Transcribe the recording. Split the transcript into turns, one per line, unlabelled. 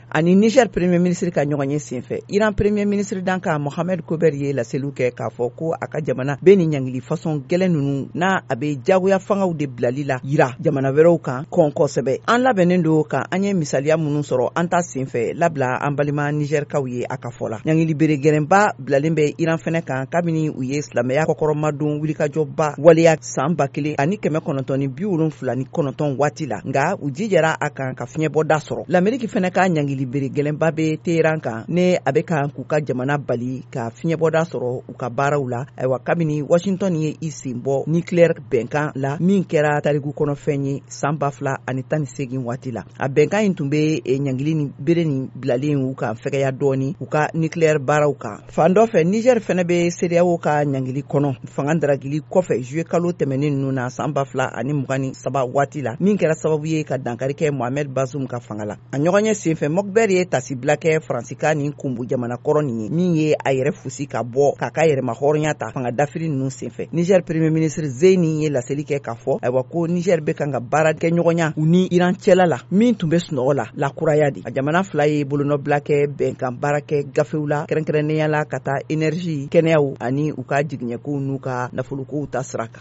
ani Niger premier ministre ka ɲɔgɔn ye senfɛ Iran premier ministre dan ka Mohamed Kober ye laseliw kɛ k'a fɔ ko a ka jamana bɛ ni ɲangili façon gɛlɛn ninnu n'a a bɛ jagoya fangaw de bilali la yira jamana wɛrɛw kan kosɛbɛ. An labɛnnen don ka an ye misaliya minnu sɔrɔ an ta senfɛ labila an balima Nigerkaw ye a ka fɔ la. Ɲangili bere gɛlɛnba bilalen bɛ Iran fɛnɛ kan kabini u ye silamɛya kɔkɔrɔmadon wulikajɔba waleya san 1979 waati la nka u jijɛra a kan ka fiɲɛbɔda sɔrɔ. L'Amérique fɛnɛ ka ɲangili bere gɛlɛnba bɛ Teheran kan ne a bɛ kan k'u ka jamana bali ka fiɲɛbɔda sɔrɔ u ka baaraw la ayiwa kabini Washington ye i sen bɔ nucléaire bɛnkan la min kɛra tariku kɔnɔfɛn ye san 2018 waati la. A bɛnkan in tun bɛ ɲangili ni bere ni bilalen u kan fɛgɛya dɔɔni u ka nucléaire baaraw kan. Fan dɔ fɛ Niger fɛnɛ bɛ CEDEAO ka ɲangili kɔnɔ fanga daragili kɔfɛ juillet kalo tɛmɛnen ninnu na san 2023 waati la min kɛra sababu ye ka dankari kɛ Mohamed Bazoum ka fanga la. A ɲɔgɔn ye senfɛ Mokber ye tasibila kɛ Faransika ni kunbu jamana kɔrɔ nin ye min ye a yɛrɛ fusi ka bɔ k'a ka yɛrɛma hɔrɔnya ta fanga dafiri ninnu senfɛ. Niger premier ministre Zeyni ye laseli kɛ k'a fɔ ayiwa ko Niger bɛ kan ka baara kɛ ɲɔgɔnya u ni Iran cɛla la min tun bɛ sunɔgɔ la lakuraya di. A jamana fila ye bolonɔbila kɛ bɛnkan baara kɛ gafew la kɛrɛnkɛrɛnnenya la ka taa énergie kɛnɛyaw ani u ka jigiɲɛkow n'u ka nafolokow ta sira kan.